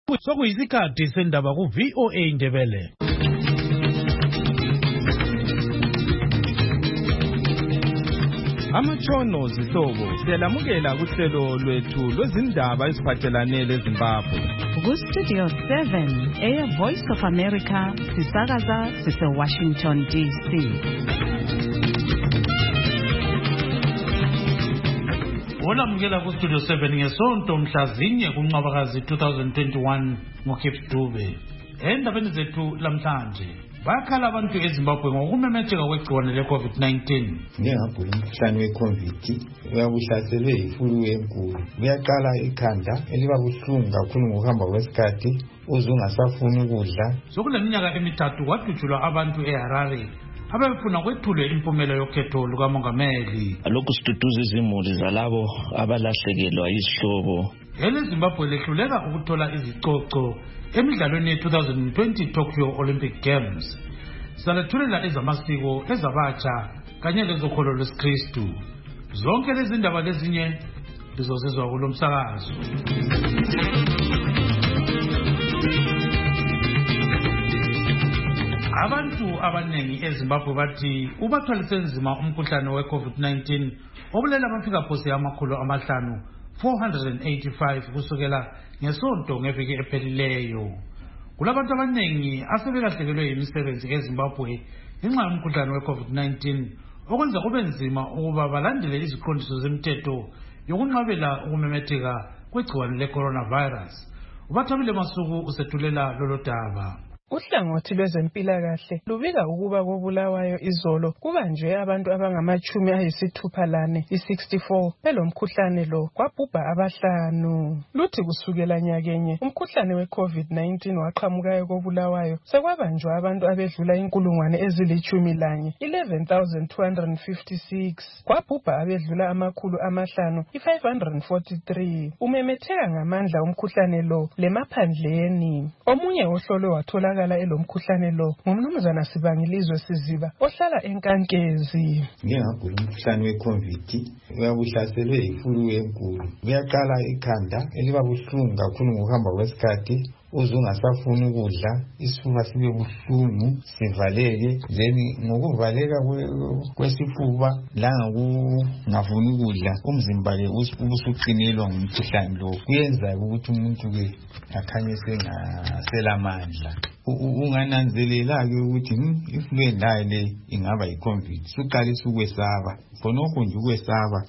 Sokuyisikhathi sendaba ku VOA Indebele. Amatshono zihlobo siyalamukela kuhlelo lwethu lwezindaba eziphathelane leZimbabwe. Studio 7 Air Voice of America sisakaza sise Washington DC. Olamukela ku Studio 7 ngesonto mhlazinye kuNcwabakazi 2021 ngoKeep Dube. Endabeni zethu lamhlanje bakhala abantu eZimbabwe ngokumemetheka kwegciwane leCovid-19. Ngiyagula umkhuhlane weCovid uyabuhlaselwe yiflu enkulu. Uyaqala ikhanda eliba buhlungu kakhulu ngokuhamba kwesikhathi uzungasafuni ukudla. Sokuleminyaka emithathu kwadutshulwa abantu eHarare abafuna kwethulwe impumela yokhetho lukamongameli. Lokhu siduduza izimuli zalabo abalahlekelwa izihlobo. ELeZimbabwe lehluleka ukuthola izicoco emidlalweni ye-2020 Tokyo Olympic Games. Salethulela ezamasiko ezabatsha kanye lezokholo lwesikristu. Zonke lezi ndaba lezinye lizozizwa kulo msakazo. Abantu abanengi eZimbabwe bathi ubathwalise nzima umkhuhlane weCovid-19 obulela abafika phose amakhulu 485 kusukela ngesonto ngeviki ephelileyo. Kulabantu abanengi asebelahlekelwe yimisebenzi eZimbabwe ngenxa yomkhuhlane weCovid-19 okwenza kube nzima ukuba balandele iziqondiso zemthetho yokunqabela ukumemetheka kwegciwane leCoronavirus. Ubathabile Masuku usethulela lolo daba. Uhlangothi lwezempilakahle lubika ukuba koBulawayo izolo kubanjwe abantu abangama-64 i-64 belomkhuhlane lo kwabhubha abahlanu. Luthi kusukela nyakenye umkhuhlane weCovid-19 waqhamukayo koBulawayo sekwabanjwa abantu abedlula 11,256 kwabhubha abedlula 543. Umemetheka ngamandla umkhuhlane lo lemaphandleni. Omunye ohlolo wathola elomkhuhlane lo ngumnumzana Sibangilizwe Siziba ohlala eNkankezi. Ngiyagula umkhuhlane weCovid uyabuhlaselwe yiflu enkulu. Uyaqala ikhanda eliba buhlungu kakhulu ngokuhamba kwesikhathi uzungasafuni ukudla, isifuba sibe buhlungu sivaleke. Ngokuvaleka kwesifuba langakungafuni ukudla umzimba ke ubusuqinelwa ngumkhuhlane lo kuyenza ukuthi umuntu ke akhanye sengaselamandla. Ungananzelela-ke ukuthi iflu endayo le ingaba yiCovid suqalisa ukwesaba khonokho nje ukwesaba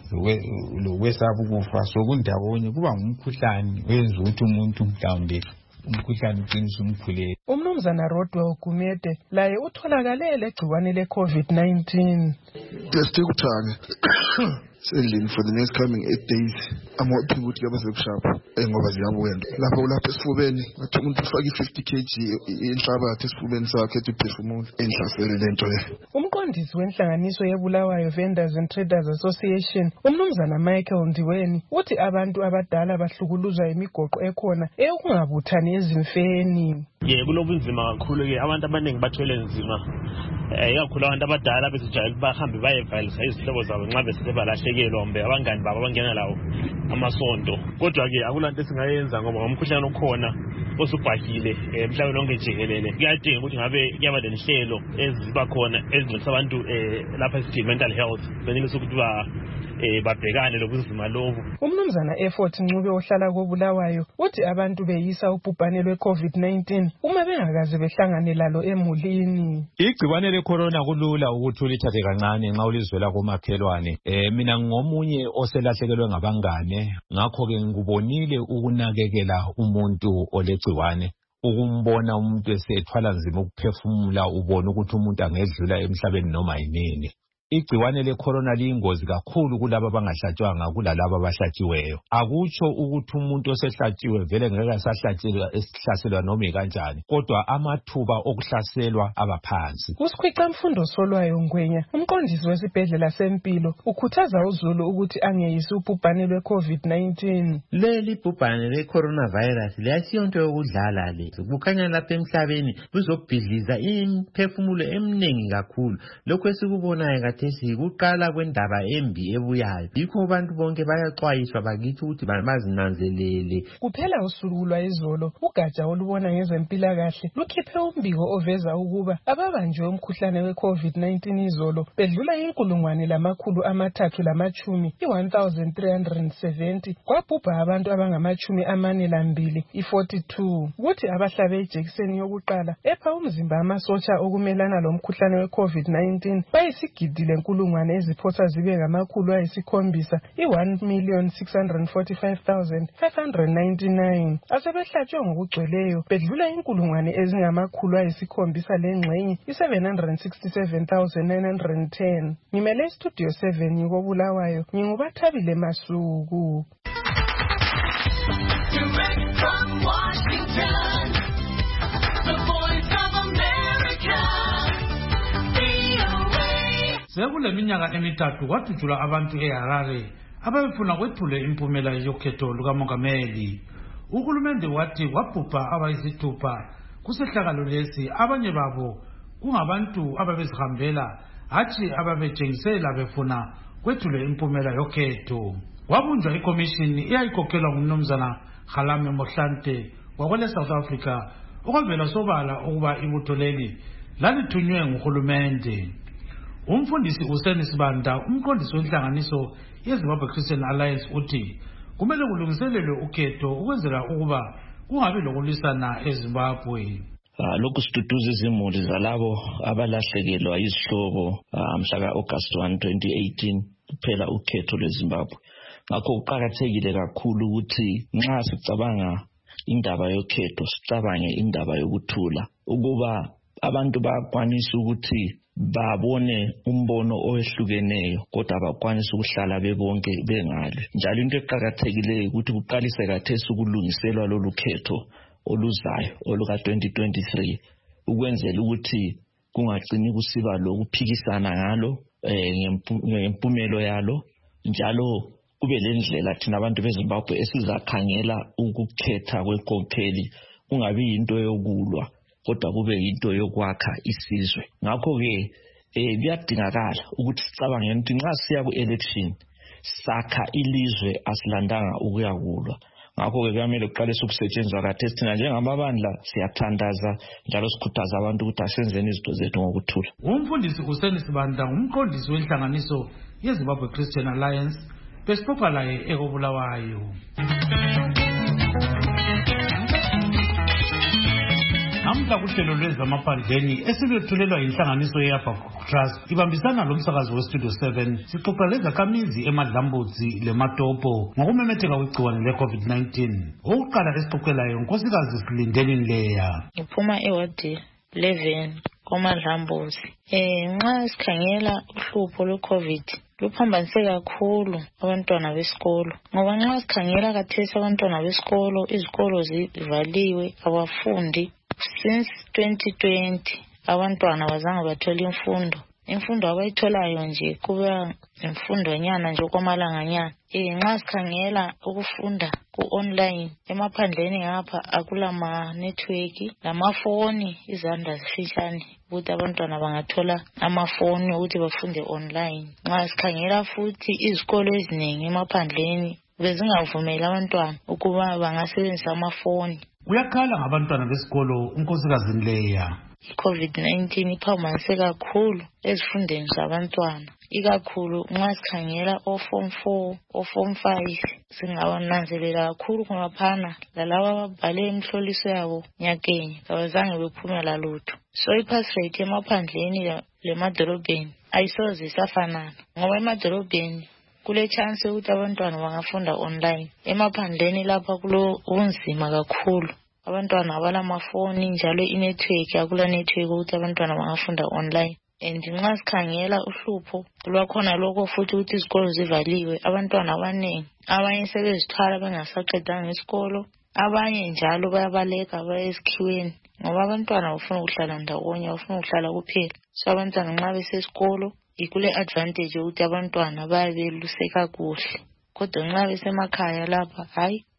lokwesaba ukufa sokundawonye kuba ngumkhuhlane wenza ukuthi umuntu mhlawumbe umkhuhlane uqinisa umkhuleko. Umnumzana Rodwa Ogumede laye utholakale legciwane leCovid-19. Desikuthanga sendlini for the next coming 8 days. I'm hoping ukuthi kube sekushapha ngoba ziyabuya lapho esifubeni ngathi umuntu ufaka i-50 kg inhlabathi esifubeni sakhe ethi uphefumula enhlasele lento le. Umqondisi wenhlanganiso yeBulawayo Vendors and Traders Association umnumzana Michael Ndiweni uthi abantu abadala bahlukuluzwa imigoqo ekhona eyokungabuthani ezimfeni. Kulobunzima kakhulu ke abantu abaningi bathwele nzima. Ikakhulu abantu abadala bezijayele bahambe bayevalisa izihlobo zabo nxa besele balahlekelwa kumbe abangani babo abangena lawo amasonto. Kodwa ke akulanto esingayenza ngoba ngomkhuhlane okhona osubhahile emhlabeni lonke jikelele. Kuyadinga ukuthi ngabe kuyaba lenhlelo eziba khona ezincedisa abantu lapha esithi mental health benelisa ukuthi babhekane lobunzima lobu. Umnumzana Effort Ncube ohlala koBulawayo uthi abantu beyisa ubhubhane lweCovid-19 uma bengakaze behlangane lalo emulini. Igciwane lecorona kulula ukuthi ulithathe kancane nxa ulizwela komakhelwane. Mina ngomunye oselahlekelwe ngabangane ngakho ke ngikubonile ukunakekela umuntu olegciwane. Ukumbona umuntu esethwala nzima ukuphefumula ubona ukuthi umuntu angedlula emhlabeni noma yinini. Igciwane lecorona liyingozi kakhulu kulabo abangahlatshwanga kulalabo abahlatshiweyo. Akutsho ukuthi umuntu osehlatshiwe vele ngeke asahlaselwa noma kanjani, kodwa amathuba okuhlaselwa abaphansi. Kusikhwica mfundo Solwayo Ngwenya, umqondisi wesibhedlela sempilo, ukhuthaza uZulu ukuthi angeyisi ubhubhane lweCovid-19. Leli bhubhane leCoronavirus liyasiyonto yokudlala le. Kukhanya lapha emhlabeni buzobhidliza imphefumulo eminingi kakhulu. Lokho esikubonayo khathesi kuqala kwendaba embi ebuyayo. Yikho abantu bonke bayaxwayiswa bakithi ukuthi bazinanzelele. Kuphela usuku lwayizolo ugatsha olubona ngezempilakahle lukhiphe umbiko oveza ukuba ababanjwe umkhuhlane we-COVID-19 izolo bedlula 1,310 kwabhubha abantu abangama-42 42 kuthi abahlabe ijekiseni yokuqala epha umzimba amasotsha okumelana lomkhuhlane we-COVID-19 bayisigidile nkulungwane eziphosa zibe ngama-700 1,645,599 asebehlatshwe ngokugcweleyo bedlula 700,000 lengxenye 767,910. Ngimele Studio 7 kobulawayo ngingubathabile Masuku. Sekule minyaka emithathu kwathuthulwa abantu eHarare abafuna kwethule impumela yokhetho lukamongameli. Uhulumende wathi wabhubha abayisithupha kusehlakalo lesi, abanye babo kungabantu ababezihambela hathi ababejengisela befuna kwethule impumela yokhetho. Wabunjwa ikomishini eyayikhokelwa ngumnumzana Kgalame Mohlante wakwele South Africa okwavela sobala ukuba ibutho leli lathunywe nguhulumende. Umfundisi uSeni Sibanda, umqondisi wenhlanganiso yeZimbabwe Christian Alliance, uthi kumele kulungiselelwe ukhetho ukwenzela ukuba kungabi lokulwisana eZimbabwe. Lokhu siduduza izimuli zalabo abalahlekelwa izihlobo mhla ka-August 1, 2018 kuphela ukhetho lweZimbabwe. Ngakho kuqakathekile kakhulu ukuthi nxa sicabanga indaba yokhetho sicabange indaba yokuthula, ukuba abantu bakwanisa ukuthi babone umbono owehlukeneyo kodwa bakwanisa ukuhlala bebonke bengale. Njalo into eqakathekileyo ukuthi kuqalise kathesi ukulungiselwa lolu khetho oluzayo oluka 2023 ukwenzela ukuthi kungagcini kusiba lokuphikisana ngalo ngempumelo yalo, njalo kube lendlela thina abantu beZimbabwe esizakhangela ukukhetha kwenkokheli kungabi into yokulwa kodwa kube into yokwakha isizwe. Ngakho-ke kuyadingakala ukuthi sicabange ukuthi nxa siya ku-election sakha ilizwe asilandanga ukuyakulwa. Ngakho-ke kuyamele kuqalise ukusetshenziswa kathesi thina njengamabandla siyathandaza njalo sikhuthaza abantu ukuthi asenzeni izinto zethu ngokuthula. Umfundisi uSeni Sibanda ngumqondisi wenhlanganiso yeZimbabwe Christian Alliance besixoxa laye ekobulawayo. Namhla kuhlelo lwezamaphandleni esilethulelwa yinhlanganiso yeAfrica Trust ibambisana lomsakazi weStudio 7 sixoxa lezakhamizi eMadlambudzi leMatopo ngokumemetheka kwegciwane le-COVID-19. Ukuqala esixoxelayo unkosikazi Silindeni Nleya. Ngiphuma ewadi 11 koMadlambudzi. Nxa sikhangela uhlupho lwe-COVID luphambanise kakhulu abantwana besikolo, ngoba nxa sikhangela kathesi abantwana besikolo izikolo zivaliwe abafundi. Since 2020 abantwana bazange bathola imfundo abayitholayo nje kuba imfundonyana nje okwamalanganyana. Nxa sikhangela ukufunda ku-online emaphandleni ngapha akulama network lamafoni, izandla zifitshane ukuthi abantwana bangathola amafoni ukuthi bafunde online. Nxa sikhangela futhi izikolo eziningi emaphandleni bezingavumeli abantwana ukuba bangasebenzisa amafoni. Uyakhala ngabantwana besikolo unkosikazi Nleya. COVID-19 iphambanise kakhulu ezifundeni zabantwana, ikakhulu nxa sikhangela o-Form 4 o-Form 5 singawananzelela kakhulu kungaphana lalabo ababhale imihloliso yabo nyakenye kabazange bephuma lalutho. So i-pass rate emaphandleni lemadolobheni ayisoze isafanana, ngoba emadolobheni kule chance ukuthi abantwana bangafunda online. Emaphandleni lapha kulo unzima kakhulu, abantwana abalamafoni njalo inetwork akula network ukuthi abantwana bangafunda online. And nxa sikhangela uhlupho lwakhona lokho futhi ukuthi izikolo zivaliwe, abantwana abaningi abanye sebezithwala bengasaqedanga isikolo, abanye njalo bayabaleka baya esikhiweni ngoba abantwana bafuna ukuhlala ndawonye, bafuna ukuhlala kuphela. So abantwana nxa besesikolo ikule advantage ukuthi abantwana bayabeluseka kuhle, kodwa nxa besemakhaya lapha hayi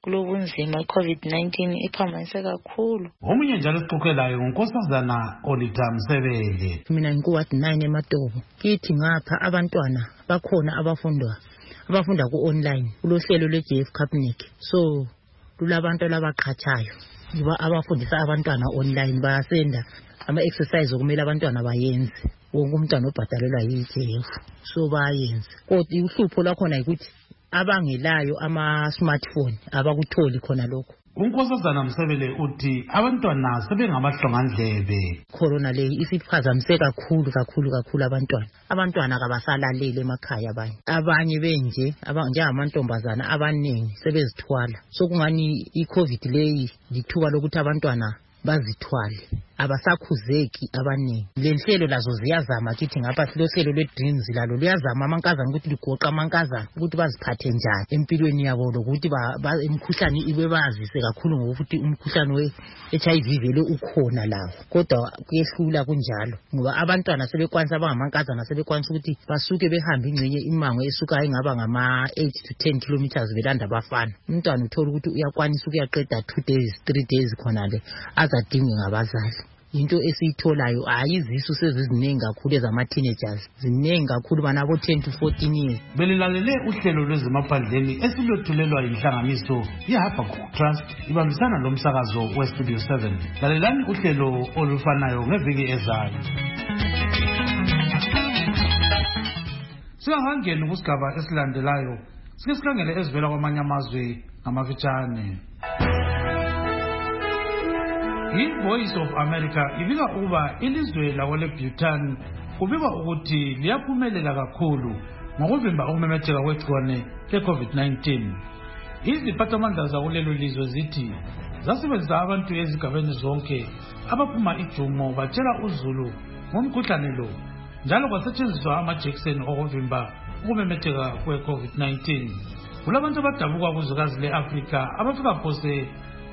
kulobunzima i-COVID-19 iphambanise kakhulu. Omunye njalo esiqoqelayo ngunkosazana Olita Msebele. Mina ngikuwadi 9 eMatobo. Kithi ngapha abantwana bakhona abafunda ku-online kulohlelo lwe-JF Capnic. So lulabantu labaqhatshayo abafundisa abantwana online, bayasenda ama-exercise okumele abantwana bayenze. Wonke umntwana obhadalelwa yi-JF so bayenze. Kodwa uhlupho lwakhona yikuthi abangelayo ama-smartphone abakutholi khona lokho. Unkosazana Msebele uthi abantwana sebengamahlongandlebe. Corona le isiphazamise kakhulu abantwana. Abantwana kabasalaleli emakhaya abanye benje njengamantombazana abaningi sebezithwala. So kungani i-COVID leyi lithuba lokuthi abantwana bazithwale, abasakhuzeki abaningi. Le nhlelo lazo ziyazama kithi ngapha silohlelo lwe-Dreams lalo luyazama amankazana ukuthi ligoqa amankazana ukuthi baziphathe njani empilweni yabo, lokuthi imikhuhlane ibe bazise kakhulu ngokuthi umkhuhlane we-HIV vele ukhona lawo. Kodwa kuyehlula kunjalo ngoba abantwana sebekwanisa abangamankazana sebekwanisa ukuthi basuke behambe ingcenye imango esuka ingaba ngama-8 to 10 kilometers belanda abafana. Umntwana uthola ukuthi uyakwanisa ukuyaqeda 2 days 3 days khona le azadinge ngabazali. Into esiyitholayo ayizisu seziziningi kakhulu ezama-teenagers, ziningi kakhulu banabo 10 to 14 years. Belilalele uhlelo lwezemaphandleni esilwethulelwa yinhlanganiso ye-Habakkuk Trust ibambisana lomsakazo we-Studio 7. Lalelani uhlelo olufanayo ngeviki ezayo. Singangeni kusigaba esilandelayo, sike sikhangele ezivela kwamanye amazwe ngamafitshane. I-Voice of America ibika ukuba ilizwe lakwele-Bhutan kubikwa ukuthi liyaphumelela kakhulu ngokuvimba ukumemetheka kwegciwane le-COVID-19. Iziphathamandla zakulelo lizwe zithi zasebenzisa abantu ezigabeni zonke abaphuma ijumo batshela uzulu ngomkhuhlane lo, njalo kwasetshenziswa amajekiseni okuvimba ukumemetheka kwe-COVID-19. Kulabantu abadabuka kuzwekazi le-Afrika abafika phose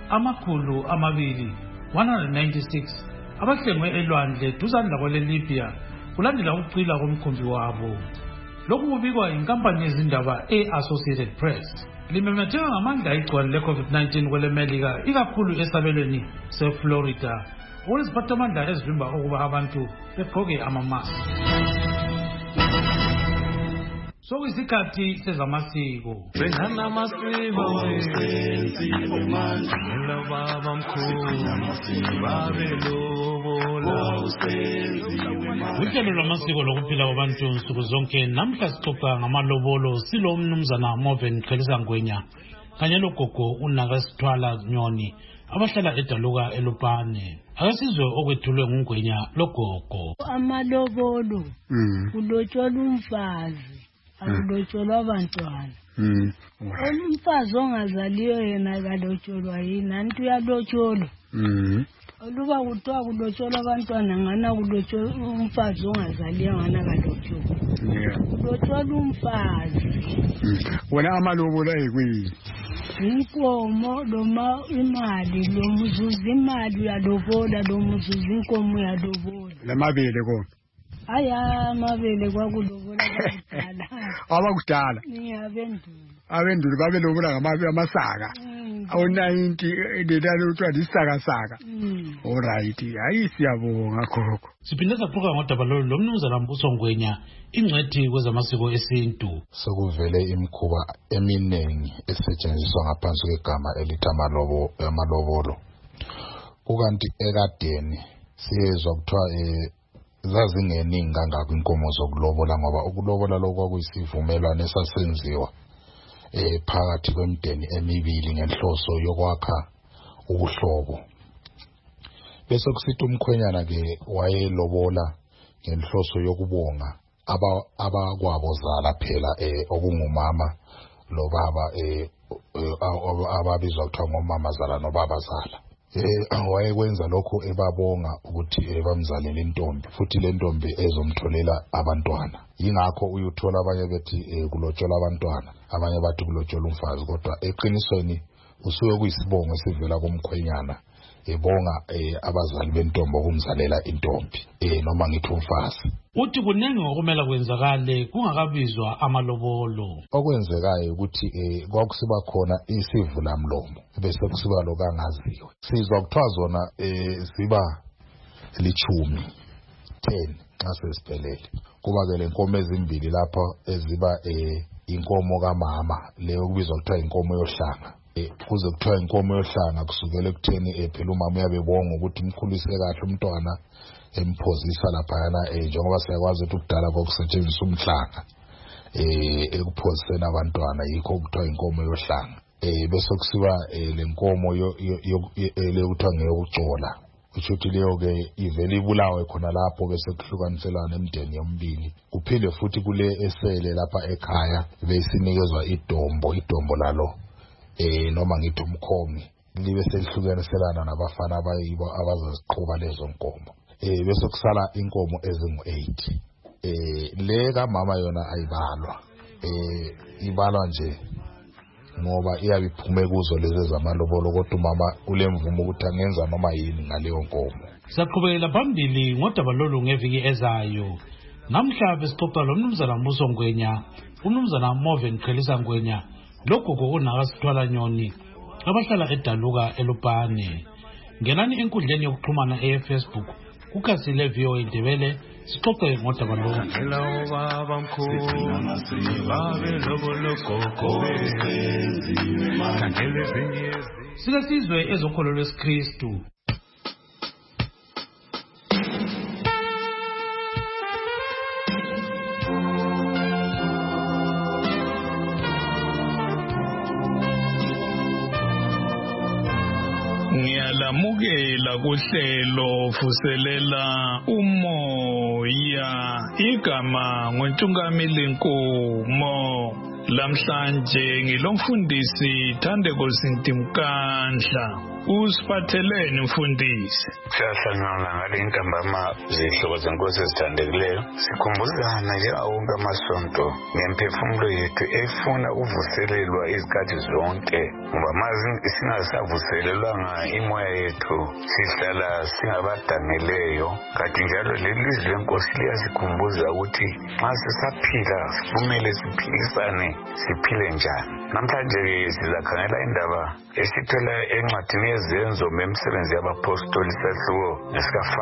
296 abahlengwe elwandle duzane lakwele-Libya kulandela ukucwila komkhumbi wabo. Lokhu kubikwa yinkampani yezindaba e-Associated Press. Limemetheka ngamandla igciwane le-COVID-19 kwele-Melika, ikakhulu esabelweni se-Florida, okweziphathamandla ezivimba ukuba abantu begqoke amamaski. Sokuyisikhathi sezamasiko. Bengana amasiko senziwe manje baba mkhulu babelobola usenziwe manje. Uhlelo lwamasiko lokuphila kwabantu nsuku zonke namhla sixoxa ngamalobolo silo umnumzana Moven Qhelisa Ngwenya kanye logogo uNaka Sithwala Nyoni abahlala edaluka eLupane. Akasizwe okwethulwe nguNgwenya logogo. Amalobolo kulotsholwa umfazi, akulotsholwa abantwana. Umfazi ongazaliyo yena kalotsholwa yini, antu uyalotsholwa. Oluba kuthiwa kulotsholwa abantwana ngana kulotsholwa umfazi ongazaliyo ngana kalotsholwa. Kulotsholwa umfazi. Wena amalobolo ayikuyini? Inkomo noma imali, lo muzuzu imali uyalobola, lo muzuzu inkomo uyalobola. Lamabele kona? Aya amabele kwakulobola bakudala. Abakudala? Abendulo babelobola amasaka. Awu-90 lelalo kuthiwa lisakasaka. Alright, hayi siyabonga gogo. Siphinde saxoxa ngodaba lolu lomnumzana Mbuso Ngwenya, ingcwethi kwezamasiko esintu. Sekuvele imikhuba eminingi esetshenziswa ngaphansi kwegama elithi amalobolo. Kukanti ekadeni siyezwa kuthiwa zazingeningi kangako inkomo zokulobola, ngoba ukulobola lokho kwakuyisivumelwano esasenziwa phakathi kwemideni emibili ngenhloso yokwakha ubuhlobo. Bese kusithi umkhwenyana ke wayelobola ngenhloso yokubonga abakwabo zala phela okungumama lo baba ababizwa kuthiwa ngomama zala nobaba zala. Wayekwenza lokho ebabonga ukuthi bamzalele intombi, futhi le ntombi ezomtholela abantwana. Yingakho uyuthola abanye bethi kulotshola abantwana, abanye bathi kulotshola umfazi, kodwa eqinisweni usuke kuyisibongo esivela kumkhwenyana ebonga abazali bentombi okumzalela intombi noma ngithi umfazi. Uthi kuningi okumele kwenzakale kungakabizwa amalobolo. Okwenzekayo ukuthi kwakusiba khona isivulamlomo bese kusiba lokangaziwe. Sizwa kuthiwa zona ziba 10 xa sesiphelele. Kuba ke lenkomo ezimbili lapha eziba inkomo kamama leyo kubizwa kuthiwa inkomo yohlanga. Kuze kuthiwa inkomo yohlanga kusukela ekutheni phela umama uyabebonga ukuthi umkhulise kahle umntwana emphozisa laphayana njengoba siyakwazi ukuthi kudala kwakusetshenziswa umhlanga ekuphoziseni abantwana yikho kuthiwa inkomo yohlanga. Bese kusiba lenkomo le kuthiwa ngeyokucola. Kusho ukuthi leyo ke ivele ibulawe khona lapho bese kuhlukaniselana emndeni yomibili. Kuphinde futhi kule esele lapha ekhaya besinikezwa idombo lalo noma ngithi umkhomi libe selihlukaniselana nabafana abayibo abazoziqhuba lezo nkomo. Bese kusala inkomo ezingu-8. Le kamama yona ayibalwa ibalwa nje ngoba iyabe iphume kuzo lezi zamalobolo kodwa umama ulemvumo ukuthi angenza noma yini ngaleyo nkomo. Saqhubekela phambili ngodaba lolu ngeviki ezayo. Namhla besixoxa lo mnumzana Mbuso Ngwenya, umnumzana Moven Qhelisa Ngwenya, logogo uNakasithwala Nyoni abahlala eDaluka eLupane. Ngenani enkundleni yokuxhumana eFacebook kukhasile VOA Ndebele sixoxe ngodaba lolu. Silesizwe ezokholo lwesikristu. Ngiyalamukela kuhlelo vuselela umoya igama ngoNtungamili Nkomo. Lamhlanje ngilomfundisi Thandeko Sintimkandla. Usiphatheleni mfundisi? Siyahlangana ngale ntambama zihlobo zenkosi ezithandekileyo. Sikhumbuzana njengawonke amasonto ngemphefumulo yethu efuna uvuselelwa izikhathi zonke. Ngoba mazi singasavuselelwanga imoya yethu sihlala singabadangeleyo. Kanti njalo lelizwi lenkosi liyasikhumbuza ukuthi nxa sisaphila kumele siphilisane siphile njani. Namhlanje sizakhangela indaba esithola encwadini yezenzo memsebenzi yabapostoli sahluko esika-5.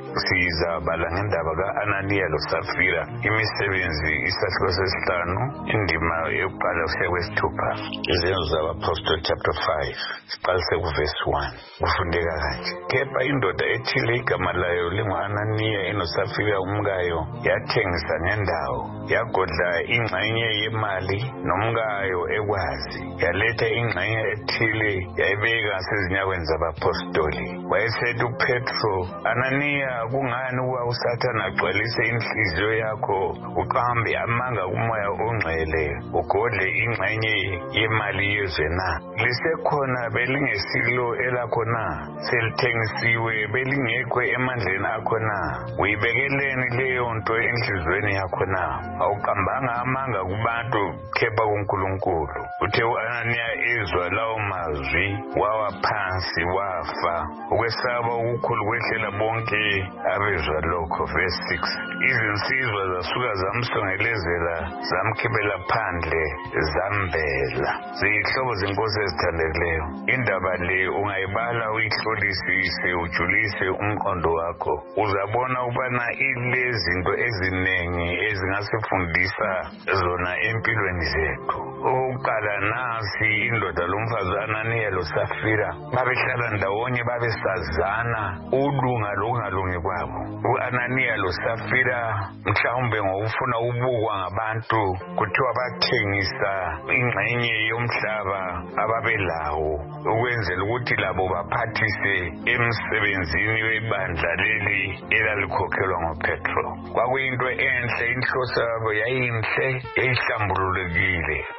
Sizabala ngendaba ka-Ananiya loSafira imisebenzi isahluko sesi-5 indima yokuqala kusiya kwesi-6. Izenzo zabapostoli chapter 5 siqalise kuvesi 1. Kufundeka kanje: kepha indoda ethile igama layo lingu-Ananiya enosafira umkayo yathengisa ngendawo, yagodla ingxenye yemali nomkayo ekwazi, yaletha ingxenye ethile yayibeka sezinyakweni zabapostoli. Wayesethi uPetro, Ananiya, kungani ukuba uSathane agcwalise inhliziyo yakho uqambe amanga kumoya ongcwele ugodle ingxenye yemali yezwe na? Lisekhona belingesilo elakho na? Selithengisiwe belingekho emandleni akho na? Uyibekeleni leyo nto enhliziyweni yakho na? Awuqambanga amanga kubantu kepha kuNkulunkulu. Uthe u-Ananiya ezwa lawo mazwi wawa phansi wafa. Ukwesaba ukukhulu kwehlela bonke abezwa lokho. Verse 6. Izinsizwa zasuka zamsongelezela zamkhibela phandle zambela. Ziyihlobo zenkosi ezithandekileyo. Indaba le ungayibala uyihlolisise ujulise umqondo wakho. Uzabona ukubana ilezinto eziningi ezingasifundisa zona empilweni zethu. Okokuqala nasi indoda lomfazi Ananiya loSafira babehlala ndawonye babesazana ulunga lokungalungi kwabo. U-Ananiya loSafira mhlawumbe ngokufuna ubukwa ngabantu kuthiwa bathengisa ingxenye yomhlaba ababelawo ukwenzela ukuthi labo baphathise emsebenzini webandla leli elalikhokhelwa ngoPetro. Kwakuyinto enhle, inhloso yabo yayinhle, yayihlambululekile. Babele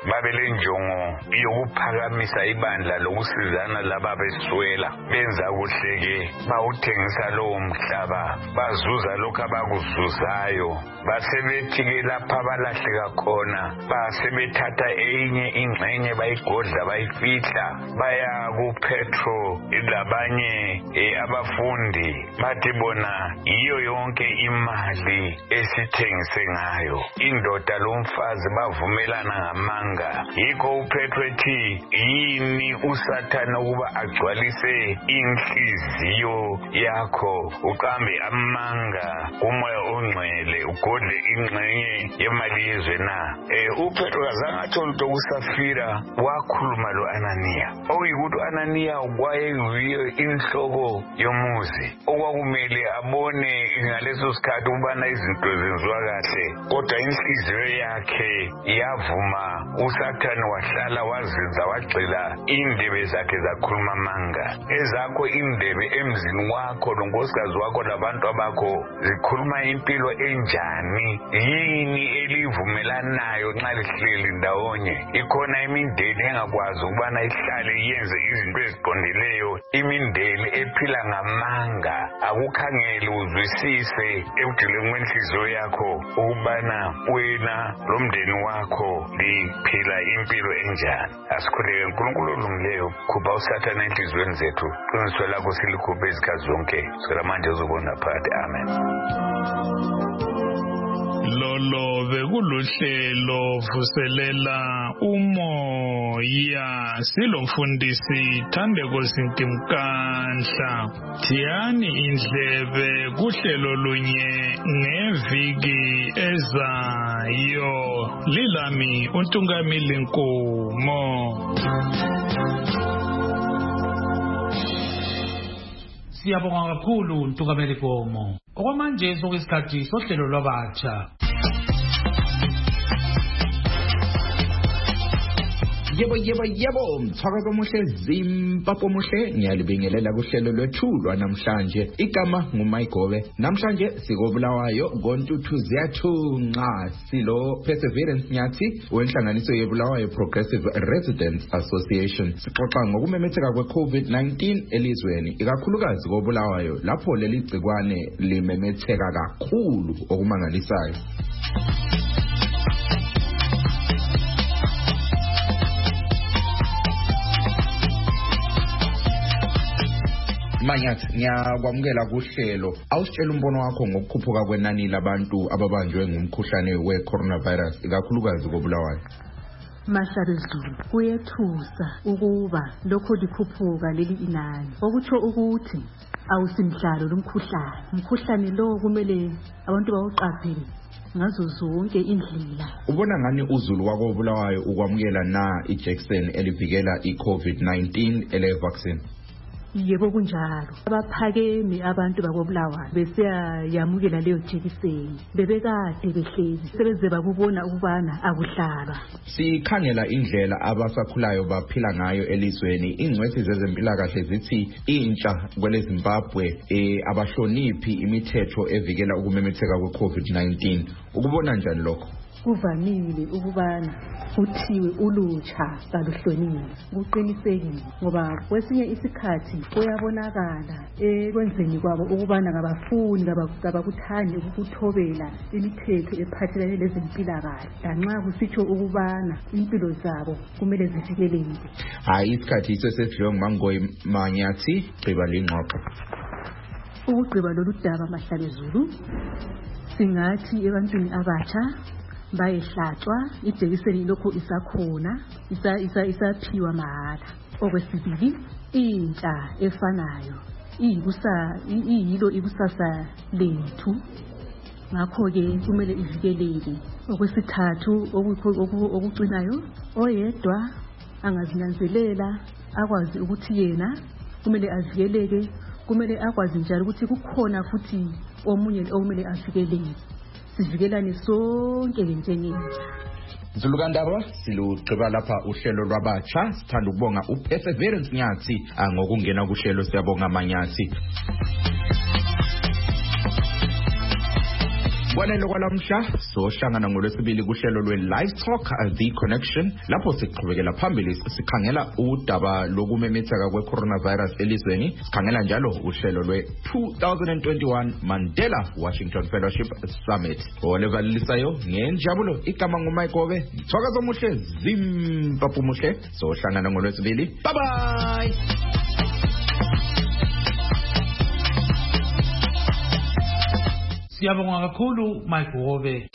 ngenjongo yokuphakamisa ibandla lokusizana laba beswela benza kuhle-ke bawuthengisa lowo mhlaba bazuza lokhu abakuzuzayo basebethi-ke lapha abalahleka khona basebethatha enye ingxenye bayigodla bayifihla baya kupetro labanye abafundi bathi bona iyo yonke imali esithengise ngayo indoda lomfazi bavumelana ngamanga yikho upetro ethi yini usathane ukuba agcwalise inhliziyo yakho uqambe amanga umoya ongcwele ugodle ingxenye yemali yezwe na upetro kazange athole ukuthi uSafira wakhuluma lo Ananiya okuyikuthi uAnaniya kwayeyiyo inhloko yomuzi okwakumele abone ngaleso sikhathi ukubana izinto zenziwa kahle kodwa inhliziyo yakhe yavuma uSathane wahlala wazenza wagxila indebe zakhe zakhuluma amanga ezakho indebe emzini wakho lonkosikazi wakho labantu abakho zikhuluma impilo enjani yini elivumelanayo nxa lihleli ndawonye ikhona imindeni engakwazi ukubana ihlale yenze izinto eziqondileyo imindeni ephila ngamanga akukhangele uzwisise ekujuleni kwenhliziyo yakho ukubana wena lomndeni wakho liphila impilo enjani asikhuleke uNkulunkulu olungileyo khupha uSathane enhliziyweni zethu qiniswe lakho silikhuphe izikhathi zonke sicela manje uzobona phakathi amen lolo bekuluhlelo vuselela umoya silomfundisi Thandeko Sintimkanhla thiyani indlebe kuhlelo lunye ngeviki ezayo lilami uNtungamili Nkomo. Siyabonga kakhulu Ntungameli Nkomo. Okwamanje sokuyisikhathi sohlelo lwabatsha. Yebo mthaka omuhle Zimbabwe omuhle ngiyalibingelela kuhlelo lwethulwa namhlanje igama nguMayigobe namhlanje sikobulawayo ngoNtuthu ziyathunqa silo Perseverance Nyathi wenhlanganiso yebulawayo Progressive Residents Association sixoxa ngokumemetheka kweCovid-19 elizweni ikakhulukazi kobulawayo lapho leli gcikwane limemetheka kakhulu okumangalisayo. Manyathi ngiyakwamukela kuhlelo awusitshela umbono wakho ngokukhuphuka kwenani labantu ababanjwe ngumkhuhlane we-coronavirus ikakhulukazi kobulawayo. Masharizulu kuyethusa ukuba lokho likhuphuka leli inani okutsho ukuthi awusimhlalo lumkhuhlane lo kumele abantu bawuqaphele ngazo zonke indlela. Ubona ngani uzulu wakobulawayo ukwamukela na iJackson elivikela iCovid-19 ele vaccine? Yebo kunjalo abaphakeme abantu bakobulawayo besiyayamukela leyo jekiseni bebekade behlezi sebeze bakubona ukubana akuhlalwa. Sikhangela indlela abasakhulayo baphila ngayo elizweni ingcwethi zezempilakahle zithi intsha kwele Zimbabwe abahloniphi imithetho evikela ukumemetheka kweCovid-19 ukubona njani lokho? Kuvamile ukubana uthiwe ulutsha kaluhlonile kuqinisekile ngoba kwesinye isikhathi kuyabonakala ekwenzeni kwabo ukubana ngabafuni ngabakuthandi ukuthobela imithetho ephathelene lezempilakahle lanxa kusitsho ukubana impilo zabo kumele zivikeleke. Hayi isikhathi isesedliwe nguMangoyi Manyathi gqiba lengxoxo. Ukugqiba lolu daba Mahlabezulu singathi ebantwini abatsha bayehlatshwa ijekiseni lokho isakhona isaphiwa mahala. Okwesibili intsha efanayo iyilo ikusasa lethu ngakho ke kumele ivikeleke. Okwesithathu okucinayo oyedwa angazinanzelela akwazi ukuthi yena kumele avikeleke kumele akwazi njalo ukuthi kukhona futhi omunye okumele avikeleke sivikelane sonke njengentsha. Zulukandaba silugqiba lapha uhlelo lwabatsha sithanda ukubonga uPerseverance Nyathi ngokungena kuhlelo siyabonga Manyathi. Bonelo kwalamhla sohlangana ngolwesibili kuhlelo lwe-Live Talk The Connection lapho siqhubekela phambili sikhangela udaba lokumemetheka kwe-coronavirus elizweni. Sikhangela njalo uhlelo lwe-2021 Mandela Washington Fellowship Summit. Olevalisayo ngenjabulo igama nguMayigobe. Thokoza muhle Zimbabwe muhle. Sohlangana ngolwesibili. Bye bye. Siyabonga kakhulu Mayigobe.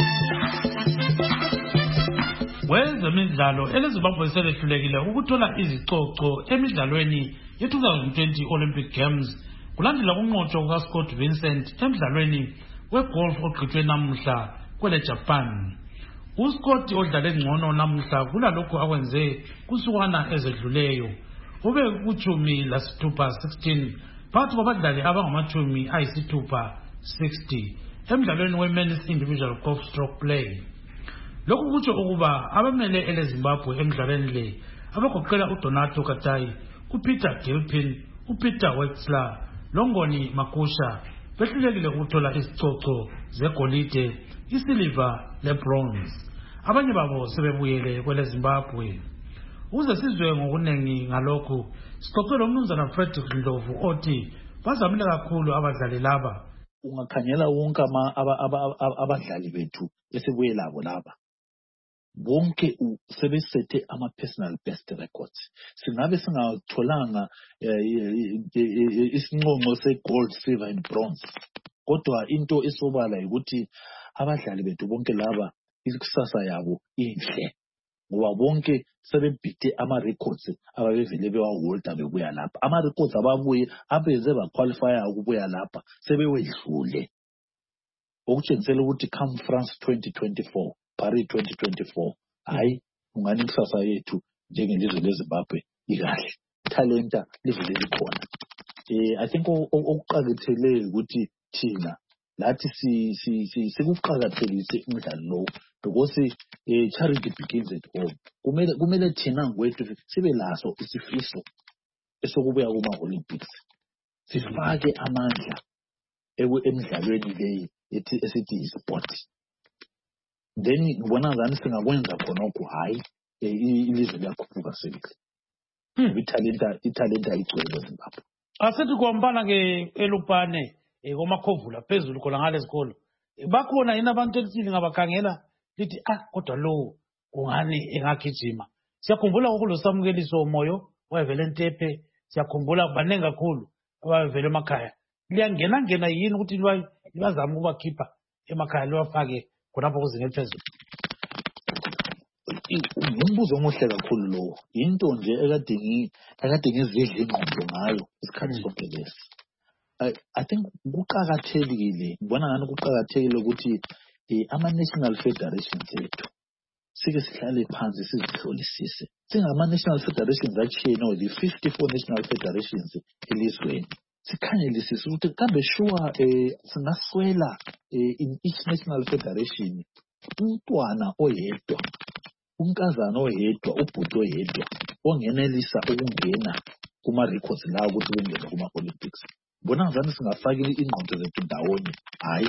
Wezemidlalo eleZimbabwe selehlulekile ukuthola izicoco emidlalweni ye-2020 Olympic Games kulandela kunqotshwa kukaScott Vincent emidlalweni wegolf ogqitshwe namuhla kwele Japan. uScott odlale ngcono namuhla kulalokho akwenze kusukwana ezedluleyo. Ube kuchumi lasithupha 16 phakathi kwabadlali abangamachumi ayisithupha 60 emidlalweni we-men's individual golf stroke play. Lokhu kutsho ukuba abamele eleZimbabwe emidlalweni le abagoqela uDonato Katai, uPeter Gilpin, uPeter Wexler, Longoni Makusha behlulekile ukuthola izicoco zegolide, isiliva lebronze. Abanye babo sebebuyele kweleZimbabwe. Uze sizwe ngokunengi ngalokhu sixoxe lomnumzana Frederick Ndlovu othi bazamile kakhulu abadlali laba. Ungakhangela wonke abadlali bethu esibuye labo laba bonke sebesethe ama-personal best records. Singabe singatholanga isinqonqo se-gold, silver and bronze, kodwa into esobala ukuthi abadlali bethu bonke laba ikusasa yabo inhle ngoba bonke sebebhide ama-records ababevele bewaholda bebuya lapha. Ama-records ababuye abeze baqualifya ukubuya lapha sebewedlule, okutshengisela ukuthi come France 2024, Paris 2024, hayi ungani ikusasa yethu njengelizwe leZimbabwe ikahle, talenta livele likhona. I think okuqakathekile ukuthi thina lathi sikuqakathekise umdlalo lo because charity begins at home. Kumele thina ngwethu sibe laso isifiso esokubuya kuma-Olympics, sifake amandla emidlalweni leyi esithi isport. Then ngibona ngani singakwenza khonokho, hayi ilizwe liyakhuphuka selile. Italenta ayigcwele eZimbabwe. Asithi kuhambana ke eLupane komakhovula phezulu khona ngale sikolo bakhona yini abantu elithini ngabakhangela lithi kodwa lo ungani engagijima. Siyakhumbula ukulo samukeliso moyo wayevele Entepe, siyakhumbula banengi kakhulu abavele emakhaya. Liyangena yini ukuthi libazama ukubakhipha emakhaya liwafake khonapho kuzinga eliphezulu? Umbuzo omuhle kakhulu lo, into nje ekade ngizidla ingqondo ngayo isikhathi sonke lesi. I think kuqakathekile, ngibona ngani kuqakathekile ukuthi ama-national federations ethu sike sihlale phansi sizihlolisise. Singama-national federations achiyene, the 54 national federations elizweni, sikhangelisise ukuthi kambe sure singaswela in each national federation umntwana oyedwa, unkazana oyedwa, ubhuti oyedwa ongenelisa ukungena kuma-records lawo ukuthi bengene kuma-Olympics. Bona ngani singafakile ingqondo zethu ndawonye, hayi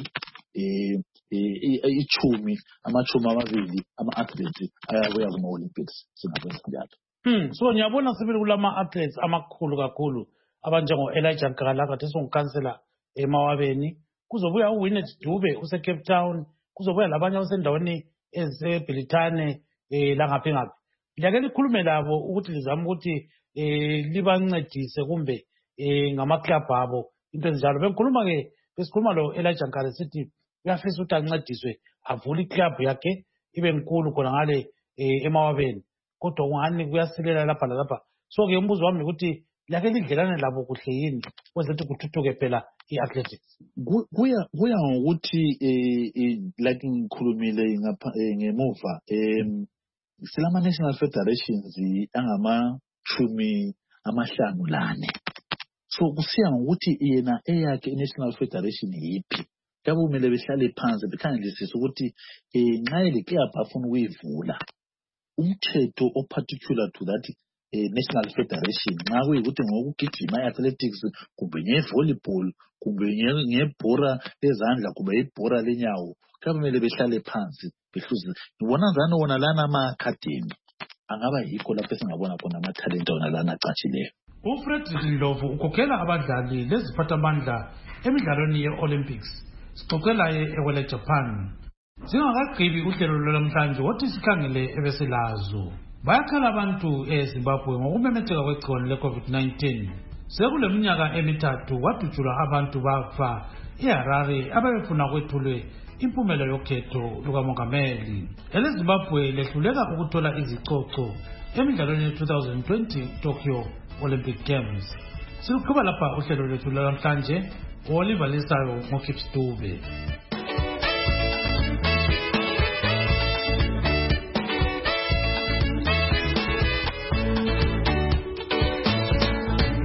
amachumi amabili ama-athletes ayabuya kuma-Olympics singakwenza njalo. So ngiyabona sibili kulama-athletes amakhulu kakhulu abanjengo-Elijah Nkala kade singukhansela eMawabeni, kuzobuya uWinnet Dube use-Cape Town, kuzobuya labanye abasendaweni eziseBrithane langaphi ngaphi. Liyake likhulume labo ukuthi lizame ukuthi libancedise kumbe ngama-club abo into ezinjalo. Besikhuluma lo Elijah Nkala sithi uyafisa ukuthi ancediswe avule iclub yakhe ibe nkulu khona ngale eMawabeni, kodwa ungani kuyasilela lapha lalapha. So-ke umbuzo wami ukuthi liyake lidlelane labo kuhle yini kwenza ukuthi kuthuthuke phela i-athletics? Kuya ngokuthi like ngikhulumile ngemuva, silama-national federations angama-50. So kusiya ngokuthi yena eyakhe i-national federation yiphi. Kabo kumele behlale phansi bekhangelisise ukuthi nxa le club afuna ukuyivula, umthetho o-particular to that national federation nxa kuyikuthi ngokugijima athletics kumbe ngevolleyball kumbe ngebhora lezandla kumbe ibhora lenyawo kumele behlale phansi behluze. Ngibona ngani wona lana ama-academy angaba yikho lapho esingabona khona amathalente wona lana acatshileyo. uFrederick Ndlovu ukhokhela abadlali leziphathamandla emidlalweni ye-Olympics sixoxelaye ekwele Japan. Singakagqibi uhlelo lwanamhlanje wothi sikhangele ebesilazo. Bayakhala abantu eZimbabwe ngokumemetheka kwegciwane le-COVID-19. Sekuleminyaka emithathu kwadutshulwa abantu bafa eHarare ababefuna kwethulwe impumela yokhetho lukamongameli. ELeZimbabwe lehluleka ukuthola izicoco emidlalweni ye-2020 Tokyo Olympic Games. Siluqhuba lapha uhlelo lwethu lwanamhlanje. Oliver Lisayo ngoKipstube.